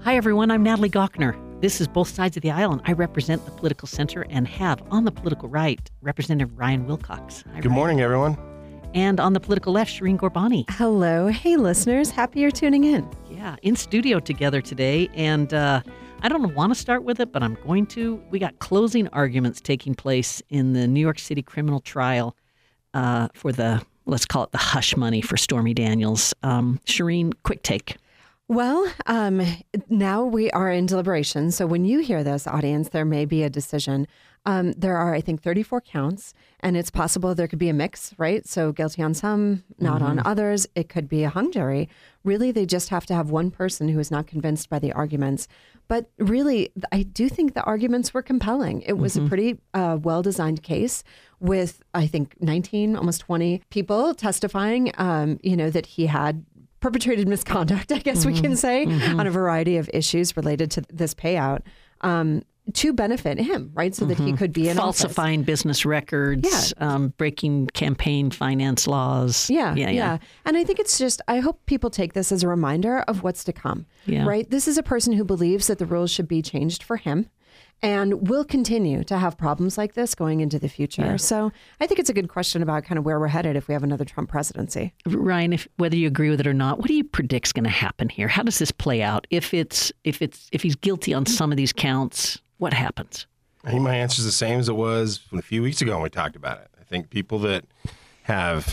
Hi, everyone. I'm Natalie Gochner. This is Both Sides of the Aisle, and I represent the political center and have, on the political right, Representative Ryan Wilcox. Hi, Good Ryan. morning, everyone. And on the political left, Shireen Ghorbani. Hello. Hey, listeners. Happy you're tuning in. Yeah, in studio together today. And I don't want to start with it, but I'm going to. We got closing arguments taking place in the New York City criminal trial for the, let's call it the hush money for Stormy Daniels. Shireen, quick take. Well, now we are in deliberation. So when you hear this, audience, there may be a decision. There are, I think, 34 counts, and it's possible there could be a mix, right? So guilty on some, not on others. It could be a hung jury. Really, they just have to have one person who is not convinced by the arguments. But really, I do think the arguments were compelling. It was a pretty well-designed case with, I think, 19, almost 20 people testifying, that he had perpetrated misconduct, I guess we can say, on a variety of issues related to this payout to benefit him, right? So that he could be in Falsifying business records, breaking campaign finance laws. Yeah. And I think it's just, I hope people take this as a reminder of what's to come, right? This is a person who believes that the rules should be changed for him and will continue to have problems like this going into the future. Yeah. So I think it's a good question about kind of where we're headed if we have another Trump presidency. Ryan, whether you agree with it or not, what do you predict is going to happen here? How does this play out? If he's guilty on some of these counts, what happens? I think my answer is the same as it was a few weeks ago when we talked about it. I think people that have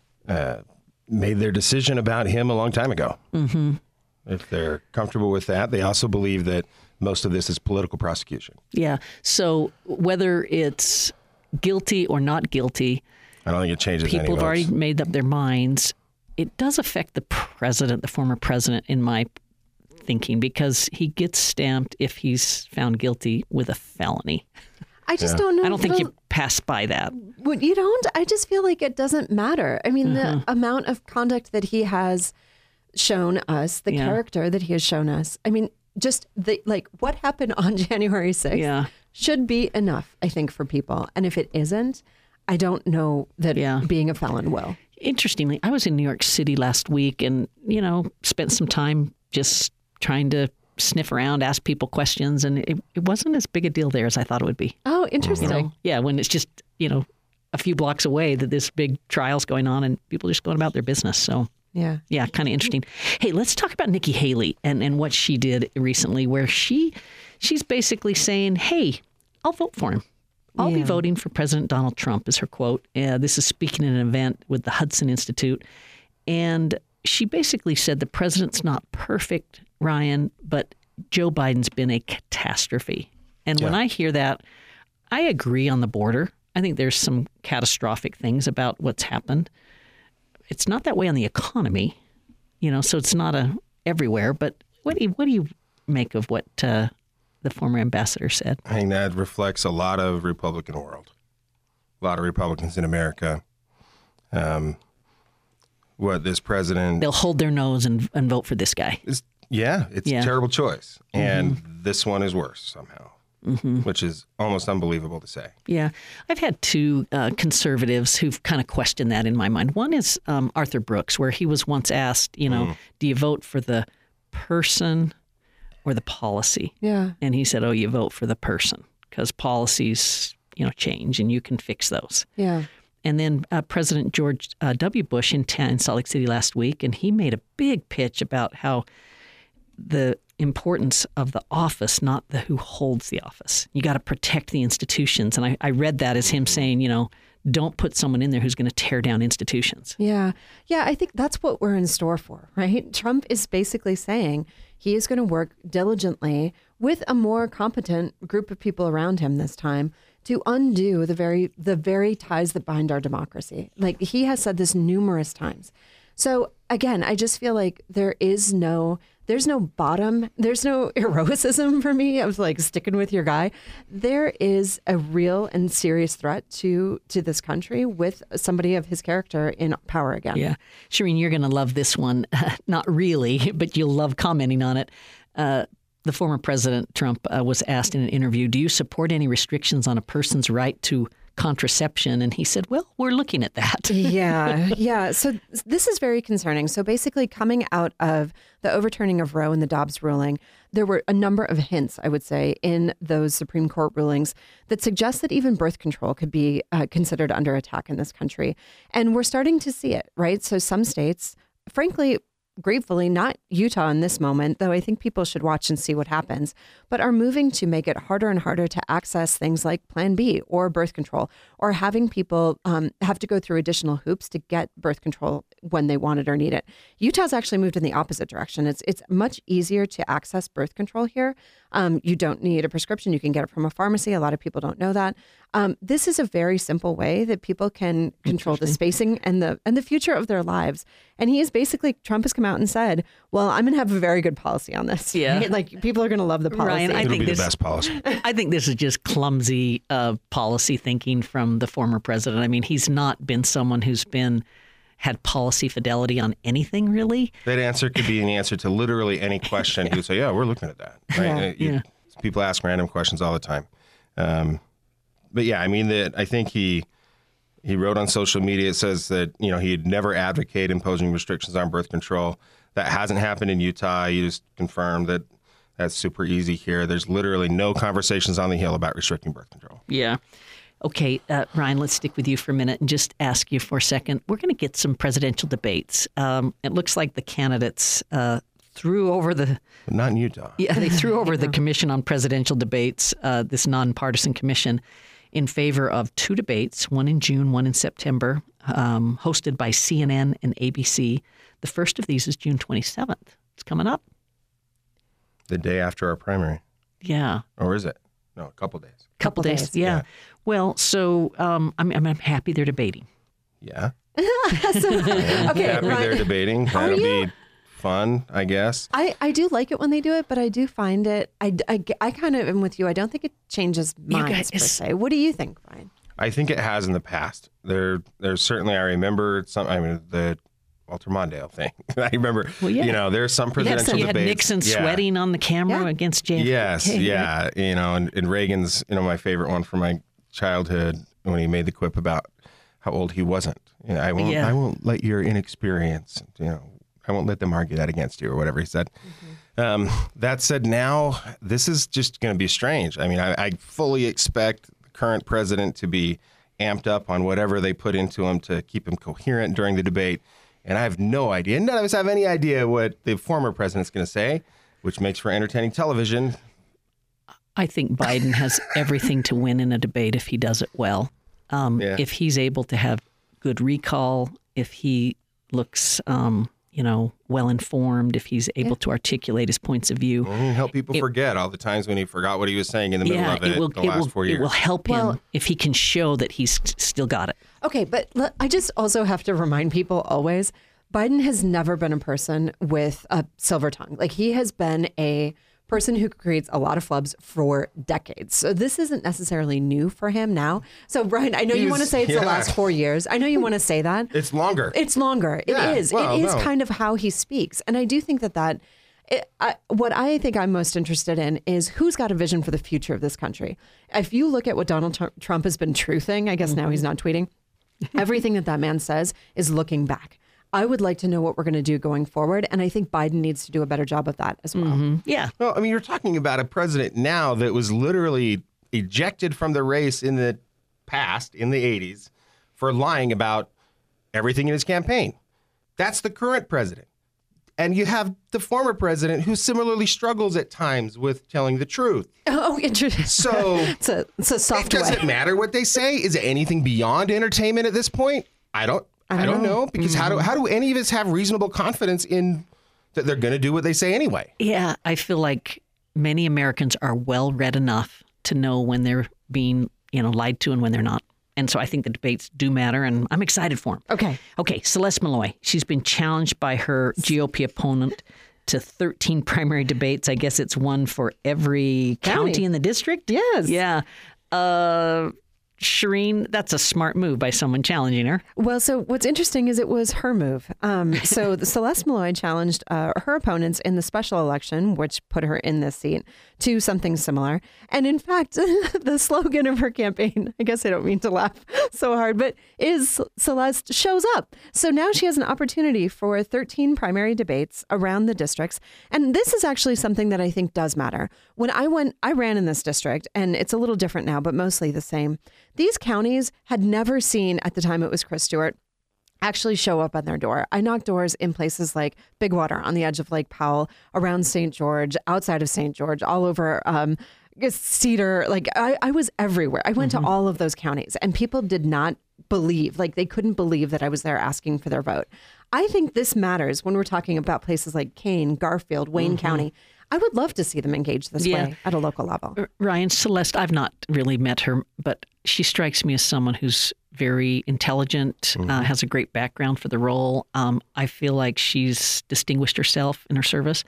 made their decision about him a long time ago, if they're comfortable with that, they also believe that most of this is political prosecution. Yeah. So whether it's guilty or not guilty, I don't think it changes any people have already made up their minds. It does affect the president, the former president, in my thinking, because he gets stamped if he's found guilty with a felony. I just don't know. I don't think you pass by that. You don't? I just feel like it doesn't matter. I mean, the amount of conduct that he has shown us, the character that he has shown us. I mean, just what happened on January 6th should be enough, I think, for people. And if it isn't, I don't know that being a felon will. Interestingly, I was in New York City last week and, spent some time just trying to sniff around, ask people questions. And it wasn't as big a deal there as I thought it would be. Oh, interesting. Yeah, when it's just, a few blocks away that this big trial's going on and people just going about their business. So. Yeah, kind of interesting. Hey, let's talk about Nikki Haley and what she did recently, where she's basically saying, hey, I'll vote for him. I'll be voting for President Donald Trump, is her quote. This is speaking at an event with the Hudson Institute. And she basically said the president's not perfect, Ryan, but Joe Biden's been a catastrophe. And when I hear that, I agree on the border. I think there's some catastrophic things about what's happened. It's not that way on the economy, so it's not everywhere. But what do you make of what the former ambassador said? I think that reflects a lot of Republican world, a lot of Republicans in America. What this president... They'll hold their nose and vote for this guy. It's a terrible choice. And this one is worse somehow. Which is almost unbelievable to say. Yeah. I've had two conservatives who've kind of questioned that in my mind. One is Arthur Brooks, where he was once asked, do you vote for the person or the policy? Yeah. And he said, you vote for the person because policies, change and you can fix those. Yeah. And then President George W. Bush in Salt Lake City last week, and he made a big pitch about how the importance of the office, not the who holds the office. You got to protect the institutions. And I read that as him saying, don't put someone in there who's going to tear down institutions. Yeah. Yeah, I think that's what we're in store for, right? Trump is basically saying he is going to work diligently with a more competent group of people around him this time to undo the very ties that bind our democracy. Like, he has said this numerous times. So again, I just feel like there's no bottom, there's no heroicism for me of sticking with your guy. There is a real and serious threat to this country with somebody of his character in power again. Yeah. Shireen, you're going to love this one. Not really, but you'll love commenting on it. The former President Trump was asked in an interview, do you support any restrictions on a person's right to contraception. And he said, well, we're looking at that. Yeah. So this is very concerning. So basically, coming out of the overturning of Roe and the Dobbs ruling, there were a number of hints, I would say, in those Supreme Court rulings that suggest that even birth control could be considered under attack in this country. And we're starting to see it, right? So some states, frankly, gratefully, not Utah in this moment, though I think people should watch and see what happens, but are moving to make it harder and harder to access things like Plan B or birth control, or having people have to go through additional hoops to get birth control when they want it or need it. Utah's actually moved in the opposite direction. It's much easier to access birth control here. You don't need a prescription. You can get it from a pharmacy. A lot of people don't know that. This is a very simple way that people can control the spacing and the future of their lives. And Trump has come out and said, well, I'm going to have a very good policy on this. Yeah. Right? Like, people are going to love the policy. Ryan, It'll be the best policy. I think this is just clumsy policy thinking from the former president. I mean, he's not been someone who's had policy fidelity on anything, really. That answer could be an answer to literally any question. He would say, yeah, we're looking at that. Right? People ask random questions all the time. But yeah, I mean, I think he wrote on social media, it says that, he'd never advocate imposing restrictions on birth control. That hasn't happened in Utah. He just confirmed that that's super easy here. There's literally no conversations on the Hill about restricting birth control. Yeah. Okay, Ryan, let's stick with you for a minute and just ask you for a second. We're going to get some presidential debates. It looks like the candidates threw over the... But not in Utah. Yeah, they threw over the Commission on Presidential Debates, this nonpartisan commission, in favor of 2 debates, one in June, one in September, hosted by CNN and ABC. The first of these is June 27th. It's coming up. The day after our primary. Yeah. Or is it? No, a couple days. Couple days. Yeah. Well, so I'm happy they're debating. Yeah. Okay, happy they're debating. That'll be fun, I guess. I do like it when they do it, but I do find it, I kind of am with you. I don't think it changes minds per se. What do you think, Brian? I think it has in the past. There's certainly, I remember the Walter Mondale thing. I remember, there's some presidential you debates. had Nixon sweating on the camera against JFK. Yes, yeah. And Reagan's, my favorite one from my childhood when he made the quip about how old he wasn't. I won't let your inexperience, I won't let them argue that against you or whatever he said. Mm-hmm. That said, now this is just going to be strange. I mean, I fully expect the current president to be amped up on whatever they put into him to keep him coherent during the debate. And I have no idea. None of us have any idea what the former president's going to say, which makes for entertaining television. I think Biden has everything to win in a debate if he does it well. If he's able to have good recall, if he looks, well informed, if he's able to articulate his points of view. Help people forget all the times when he forgot what he was saying in the middle of the last 4 years. It will help him if he can show that he's still got it. Okay, but I just also have to remind people always, Biden has never been a person with a silver tongue. Like, he has been a person who creates a lot of flubs for decades. So this isn't necessarily new for him now. So, Brian, I know you want to say it's the last 4 years. I know you want to say that. It's longer. It's longer. It is. Well, it is kind of how he speaks. And I do think what I think I'm most interested in is who's got a vision for the future of this country. If you look at what Donald Trump has been truthing, I guess now he's not tweeting, everything that man says is looking back. I would like to know what we're going to do going forward. And I think Biden needs to do a better job of that as well. Mm-hmm. Yeah. Well, I mean, you're talking about a president now that was literally ejected from the race in the past, in the 80s, for lying about everything in his campaign. That's the current president. And you have the former president who similarly struggles at times with telling the truth. Oh, interesting. So it's a soft way. Does it matter what they say? Is it anything beyond entertainment at this point? I don't know, because how do any of us have reasonable confidence in that they're going to do what they say anyway? Yeah, I feel like many Americans are well read enough to know when they're being, lied to and when they're not. And so I think the debates do matter, and I'm excited for them. Okay, Celeste Malloy. She's been challenged by her GOP opponent to 13 primary debates. I guess it's one for every county in the district. Yes. Yeah. Shireen, that's a smart move by someone challenging her. Well, so what's interesting is it was her move. So Celeste Malloy challenged her opponents in the special election, which put her in this seat, to something similar. And in fact, the slogan of her campaign, I guess I don't mean to laugh so hard, but is Celeste shows up. So now she has an opportunity for 13 primary debates around the districts. And this is actually something that I think does matter. When I ran in this district, and it's a little different now, but mostly the same. These counties had never seen, at the time it was Chris Stewart, actually show up on their door. I knocked doors in places like Bigwater on the edge of Lake Powell, around St. George, outside of St. George, all over Cedar. Like I was everywhere. I went to all of those counties, and people did not believe, like they couldn't believe that I was there asking for their vote. I think this matters when we're talking about places like Kane, Garfield, Wayne County. I would love to see them engage this way at a local level. Ryan, Celeste, I've not really met her, but she strikes me as someone who's very intelligent, has a great background for the role. I feel like she's distinguished herself in her service.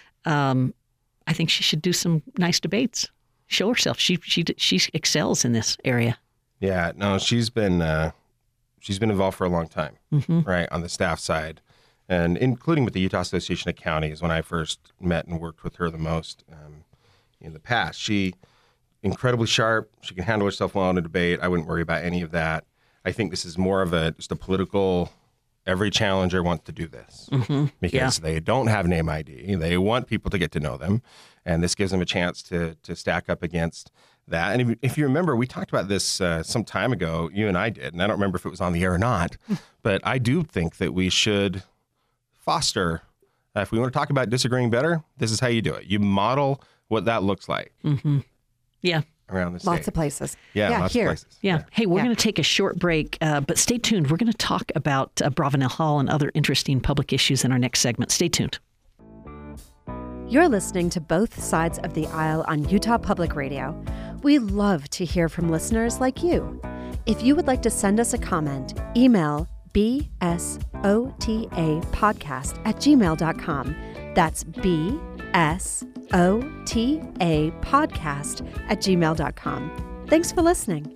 I think she should do some nice debates, show herself. She excels in this area. Yeah, no, she's been involved for a long time, right, on the staff side. And including with the Utah Association of Counties, when I first met and worked with her the most in the past. She incredibly sharp. She can handle herself well in a debate. I wouldn't worry about any of that. I think this is more of just a political, every challenger wants to do this because they don't have name ID. They want people to get to know them. And this gives them a chance to stack up against that. And if you remember, we talked about this some time ago, you and I did, and I don't remember if it was on the air or not, but I do think that we should foster, if we want to talk about disagreeing better, this is how you do it. You model what that looks like. Yeah. Around the state. Lots of places. Yeah, lots of places. Yeah. Hey, we're going to take a short break, but stay tuned. We're going to talk about Bravenel Hall and other interesting public issues in our next segment. Stay tuned. You're listening to Both Sides of the Aisle on Utah Public Radio. We love to hear from listeners like you. If you would like to send us a comment, email bsotapodcast@gmail.com. That's bsotapodcast@gmail.com. Thanks for listening.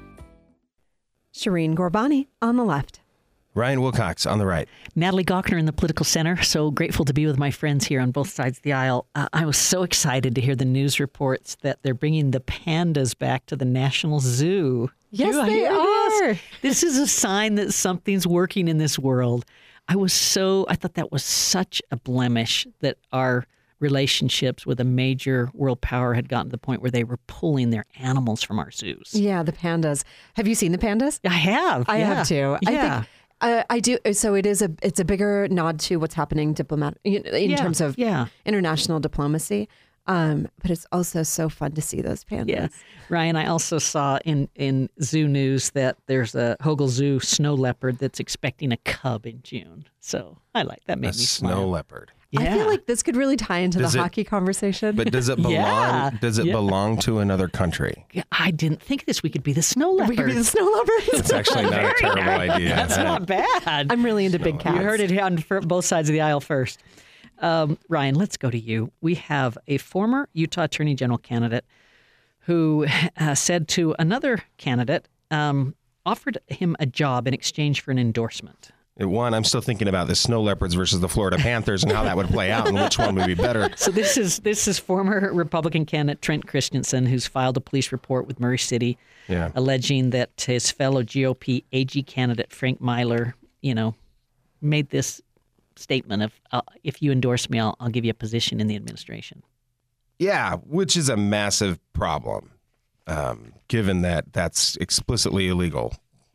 Shireen Ghorbani on the left. Ryan Wilcox on the right. Natalie Gochner in the Political Center. So grateful to be with my friends here on both sides of the aisle. I was so excited to hear the news reports that they're bringing the pandas back to the National Zoo. Yes, they are. This is a sign that something's working in this world. I thought that was such a blemish that our relationships with a major world power had gotten to the point where they were pulling their animals from our zoos. Yeah, the pandas. Have you seen the pandas? I have. I have too. Yeah. I do. So it's a bigger nod to what's happening in terms of international diplomacy. But it's also so fun to see those pandas. Yeah. Ryan, I also saw in Zoo News that there's a Hogle Zoo snow leopard that's expecting a cub in June. So I like that. Made me smile. Snow leopard. Yeah. I feel like this could really tie into the hockey conversation. But does it belong? Yeah. Does it belong to another country? Yeah, I didn't think this. We could be the snow leopard. We could be the snow leopards. It's actually not a terrible idea. That's not bad. I'm really into big cats. You heard it on both sides of the aisle first. Ryan, let's go to you. We have a former Utah Attorney General candidate who said to another candidate, offered him a job in exchange for an endorsement. One, I'm still thinking about the snow leopards versus the Florida Panthers and how that would play out and which one would be better. So this is former Republican candidate Trent Christensen, who's filed a police report with Murray City, alleging that his fellow GOP AG candidate Frank Myler, made this statement of, if you endorse me, I'll give you a position in the administration. Yeah, which is a massive problem, given that that's explicitly illegal.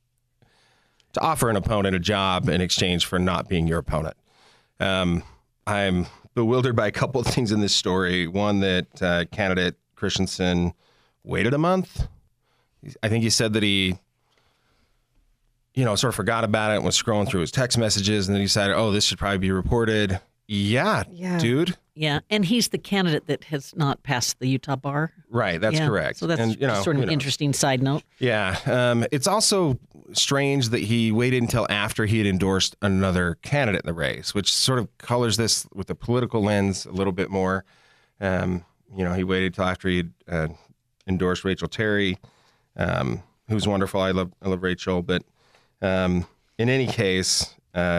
To offer an opponent a job in exchange for not being your opponent. I'm bewildered by a couple of things in this story. One, that candidate Christensen waited a month. I think he said that he, sort of forgot about it and was scrolling through his text messages and then he decided, this should probably be reported. Yeah, dude. Yeah, and he's the candidate that has not passed the Utah bar. Right, that's correct. So that's sort of an interesting side note. Yeah, it's also strange that he waited until after he had endorsed another candidate in the race, which sort of colors this with the political lens a little bit more. He waited until after he had endorsed Rachel Terry, who who's wonderful. I love Rachel. But in any case,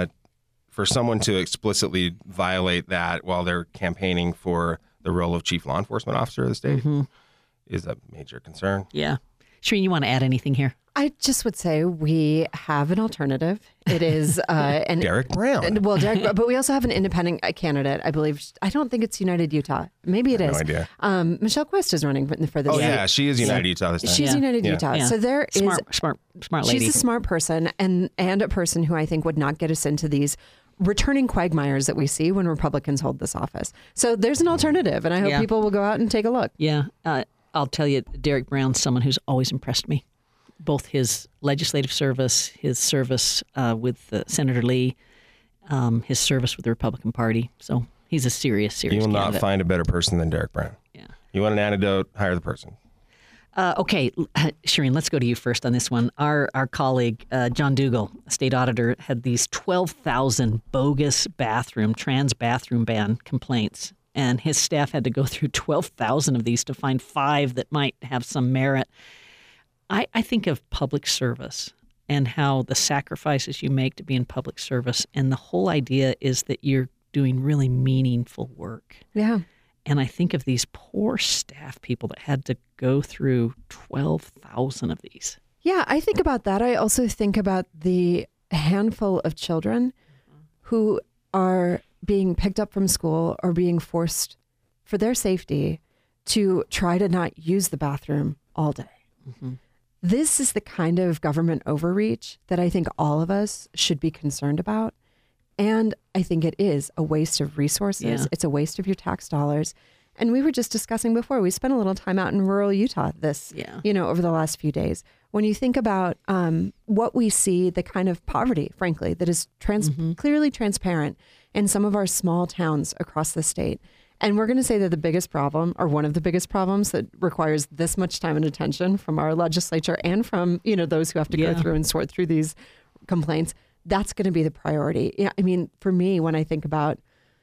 for someone to explicitly violate that while they're campaigning for the role of chief law enforcement officer of the state is a major concern. Yeah. Shireen, you want to add anything here? I just would say we have an alternative. It is Derek Brown. Well, but we also have an independent candidate, I believe. I don't think it's United Utah. Maybe it is. No idea. Michelle Quist is running for this. Oh, yeah. She is United Utah this time. She's United Utah. Yeah. So there is... Smart lady. She's a smart person and a person who I think would not get us into these returning quagmires that we see when Republicans hold this office. So there's an alternative, and I hope people will go out and take a look. Yeah. I'll tell you, Derek Brown's someone who's always impressed me. Both his legislative service, his service with Senator Lee, his service with the Republican Party. So he's a serious You will candidate. not find a better person than Derek Brown. Yeah. You want an antidote, hire the person. Okay, Shireen, let's go to you first on this one. Our colleague, John Dougal, state auditor, had these 12,000 bogus trans bathroom ban complaints. And his staff had to go through 12,000 of these to find 5 that might have some merit. I think of public service and how the sacrifices you make to be in public service. And the whole idea is that you're doing really meaningful work. Yeah. And I think of these poor staff people that had to go through 12,000 of these. Yeah, I think about that. I also think about the handful of children who are being picked up from school or being forced for their safety to try to not use the bathroom all day. Mm-hmm. This is the kind of government overreach that I think all of us should be concerned about. And I think it is a waste of resources. Yeah. It's a waste of your tax dollars. And we were just discussing before, we spent a little time out in rural Utah over the last few days. When you think about what we see, the kind of poverty, frankly, that is clearly transparent in some of our small towns across the state. And we're going to say that the biggest problem, or one of the biggest problems that requires this much time and attention from our legislature and from, those who have to go through and sort through these complaints, that's going to be the priority. Yeah, I mean, for me, when I think about,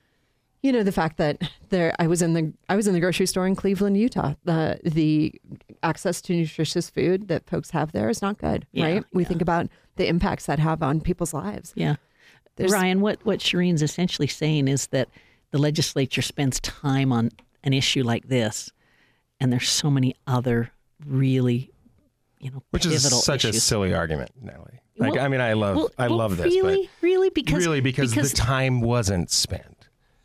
the fact that I was in the grocery store in Cleveland, Utah, the access to nutritious food that folks have there is not good, right? We think about the impacts that have on people's lives. Yeah. Ryan, what Shireen's essentially saying is that the legislature spends time on an issue like this, and there's so many other really, which pivotal is such issues. A silly argument, Natalie. Well, I love this. Really, because the time wasn't spent.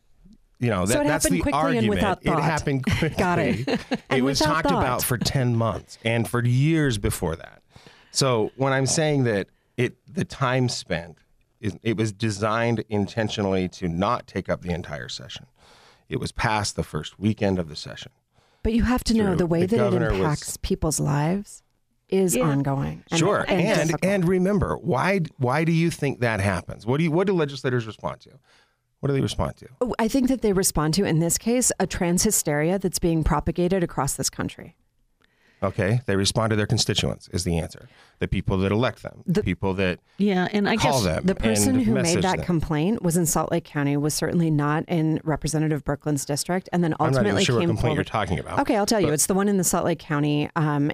So that's the argument. And without thought. It happened quickly. Got it. It was talked about for 10 months and for years before that. So when I'm saying that the time spent, it was designed intentionally to not take up the entire session. It was past the first weekend of the session. But you have to know the way that it impacts people's lives is ongoing. Sure. And remember, why do you think that happens? What do legislators respond to? What do they respond to? I think that they respond to, in this case, a trans hysteria that's being propagated across this country. Okay, they respond to their constituents is the answer. The people that elect them, the people that and I call guess them. The person who made that them. complaint was in Salt Lake County, was certainly not in Representative Brooklyn's district, and then ultimately I'm not even sure came what complaint forward. you're talking about. Okay, I'll tell you. It's the one in the Salt Lake County,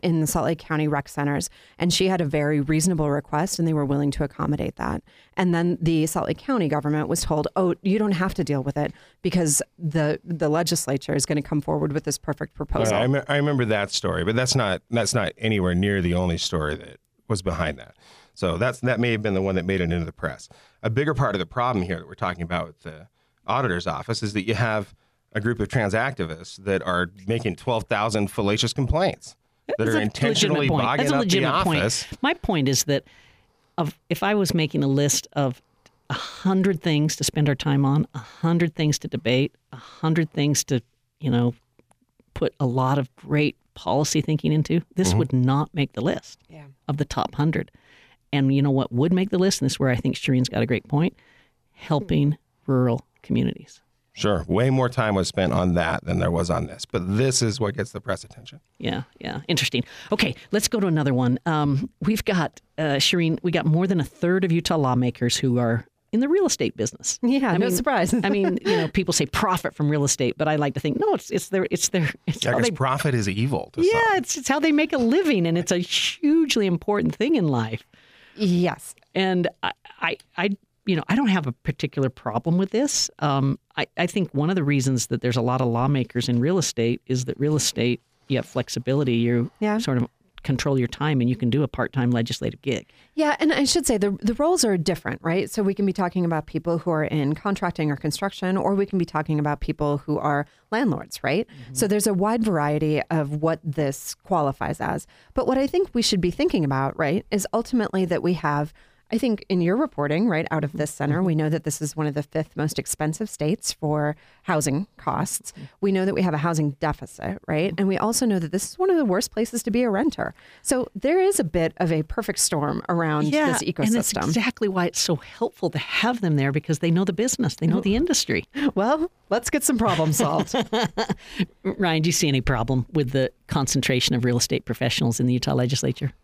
rec centers, and she had a very reasonable request, and they were willing to accommodate that. And then the Salt Lake County government was told, "Oh, you don't have to deal with it because the legislature is going to come forward with this perfect proposal." I remember that story, but that's not anywhere near the only story that was behind that. So that may have been the one that made it into the press. A bigger part of the problem here that we're talking about with the auditor's office is that you have a group of trans activists that are making 12,000 fallacious complaints that are intentionally bogging up the office. My point is that if I was making a list of 100 things to spend our time on, 100 things to debate, 100 things to, put a lot of great policy thinking into, this would not make the list of the top 100. And you know what would make the list? And this is where I think Shireen's got a great point. Helping rural communities. Sure. Way more time was spent on that than there was on this. But this is what gets the press attention. Yeah. Interesting. Okay, let's go to another one. We've got, Shireen, we got more than a third of Utah lawmakers who are in the real estate business. Yeah, no surprise. I mean, people say profit from real estate, but I like to think, no, it's how they, profit is evil. It's how they make a living, and it's a hugely important thing in life. Yes. And I don't have a particular problem with this. I think one of the reasons that there's a lot of lawmakers in real estate is that real estate, you have flexibility. You sort of control your time, and you can do a part-time legislative gig. Yeah, and I should say the roles are different, right? So we can be talking about people who are in contracting or construction, or we can be talking about people who are landlords, right? Mm-hmm. So there's a wide variety of what this qualifies as. But what I think we should be thinking about, right, is ultimately that we have, I think in your reporting, right, out of this center, we know that this is one of the 5th most expensive states for housing costs. We know that we have a housing deficit, right? And we also know that this is one of the worst places to be a renter. So there is a bit of a perfect storm around this ecosystem. And that's exactly why it's so helpful to have them there, because they know the business, they know the industry. Well, let's get some problems solved. Ryan, do you see any problem with the concentration of real estate professionals in the Utah legislature?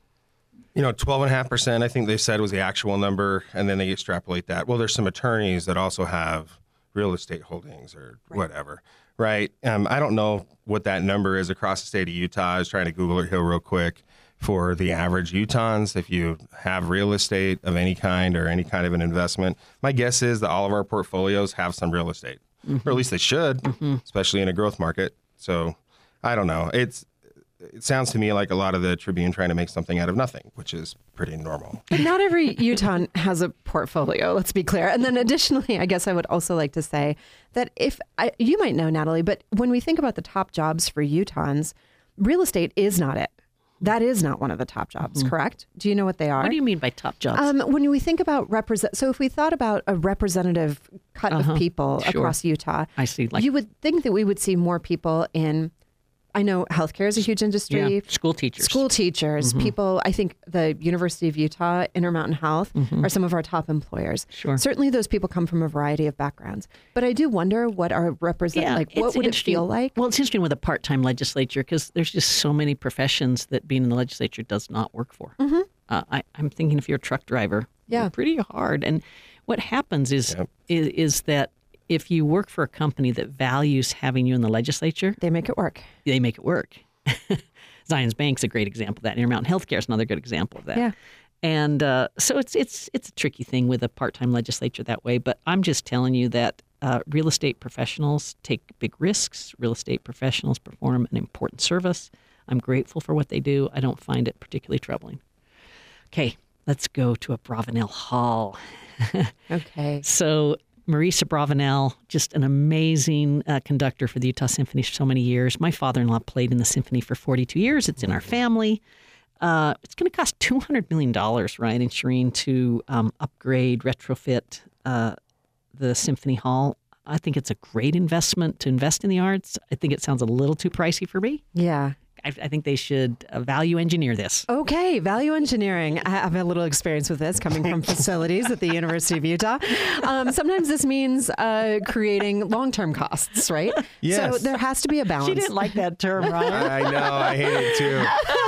12.5%, I think they said was the actual number, and then they extrapolate that. Well, there's some attorneys that also have real estate holdings or whatever, right? I don't know what that number is across the state of Utah. I was trying to Google it here real quick for the average Utahns. If you have real estate of any kind or any kind of an investment, my guess is that all of our portfolios have some real estate, or at least they should, especially in a growth market. So I don't know. It sounds to me like a lot of the Tribune trying to make something out of nothing, which is pretty normal. But not every Utahn has a portfolio, let's be clear. And then additionally, I guess I would also like to say that you might know, Natalie, but when we think about the top jobs for Utahns, real estate is not it. That is not one of the top jobs, correct? Do you know what they are? What do you mean by top jobs? When we think about so if we thought about a representative cut of people across Utah, I see. You would think that we would see more people in, I know healthcare is a huge industry. Yeah. School teachers. People, I think the University of Utah, Intermountain Health are some of our top employers. Sure. Certainly those people come from a variety of backgrounds. But I do wonder what our what would it feel like? Well, it's interesting with a part-time legislature because there's just so many professions that being in the legislature does not work for. I'm thinking if you're a truck driver, you're pretty hard. And what happens is that if you work for a company that values having you in the legislature, they make it work. Zions Bank's a great example of that. Intermountain Healthcare is another good example of that. Yeah. And so it's a tricky thing with a part-time legislature that way. But I'm just telling you that real estate professionals take big risks. Real estate professionals perform an important service. I'm grateful for what they do. I don't find it particularly troubling. Okay, let's go to Abravanel Hall. Okay. So Marisa Abravanel, just an amazing conductor for the Utah Symphony for so many years. My father-in-law played in the symphony for 42 years. It's in our family. It's going to cost $200 million, Ryan and Shireen, to upgrade, retrofit the Symphony Hall. I think it's a great investment to invest in the arts. I think it sounds a little too pricey for me. Yeah. I think they should value engineer this. Okay, value engineering. I have a little experience with this coming from facilities at the University of Utah. Sometimes this means creating long-term costs, right? Yes. So there has to be a balance. She didn't like that term, Ryan. I know. I hate it too.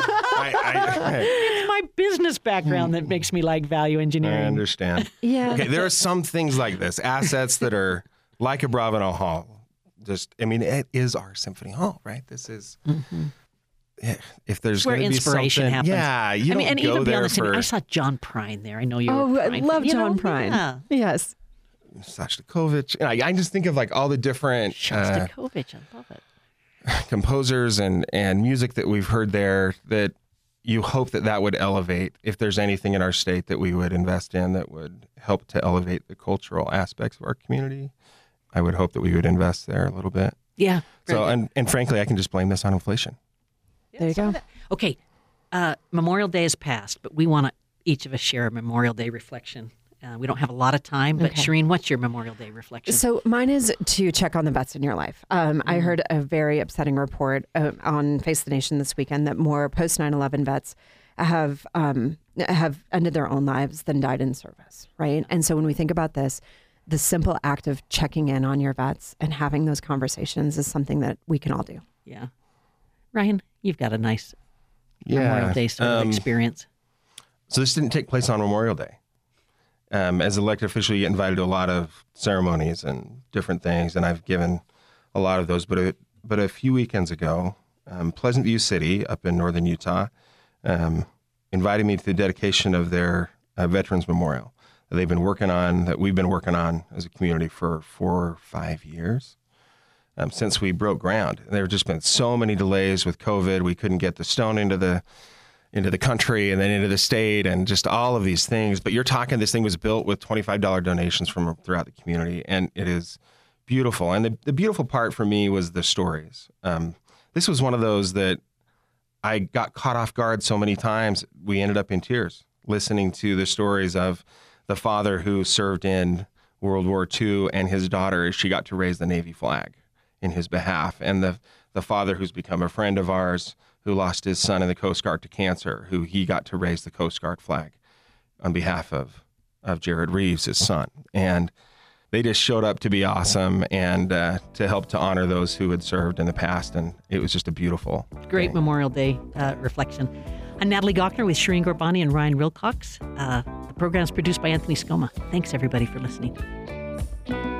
It's my business background that makes me like value engineering. I understand. Yeah. Okay, there are some things like this, assets that are like Abravanel Hall. It is our Symphony Hall, right? This is... If there's where going to be inspiration something, happens. you don't and go even there beyond for... I saw John Prine there. I know you. Oh, I love John Prine. Yeah. Yes. Shostakovich. I just think of like all the different Shostakovich. I love it. Composers and music that we've heard there that you hope that would elevate. If there's anything in our state that we would invest in that would help to elevate the cultural aspects of our community, I would hope that we would invest there a little bit. Yeah. So and frankly, I can just blame this on inflation. There you go. Okay. Memorial Day has passed, but we want to each of us share a Memorial Day reflection. We don't have a lot of time, but Shireen, what's your Memorial Day reflection? So mine is to check on the vets in your life. I heard a very upsetting report on Face the Nation this weekend that more post 9/11 vets have ended their own lives than died in service, right? And so when we think about this, the simple act of checking in on your vets and having those conversations is something that we can all do. Yeah. Ryan, you've got a nice Memorial Day sort of experience. So this didn't take place on Memorial Day. As an elected official, you get invited to a lot of ceremonies and different things, and I've given a lot of those. But a few weekends ago, Pleasant View City up in northern Utah invited me to the dedication of their Veterans Memorial that they've been working on, that we've been working on as a community for 4 or 5 years. Since we broke ground. There have just been so many delays with COVID. We couldn't get the stone into the country and then into the state and just all of these things. But you're talking, this thing was built with $25 donations from throughout the community, and it is beautiful. And the beautiful part for me was the stories. This was one of those that I got caught off guard so many times. We ended up in tears listening to the stories of the father who served in World War II and his daughter as she got to raise the Navy flag in his behalf, and the father who's become a friend of ours who lost his son in the Coast Guard to cancer, who he got to raise the Coast Guard flag on behalf of Jared Reeves, his son. And they just showed up to be awesome and to help to honor those who had served in the past, and it was just a beautiful Great thing. Memorial Day reflection. I'm Natalie Gochner with Shireen Gorbani and Ryan Wilcox. The program is produced by Anthony Scoma. Thanks, everybody, for listening.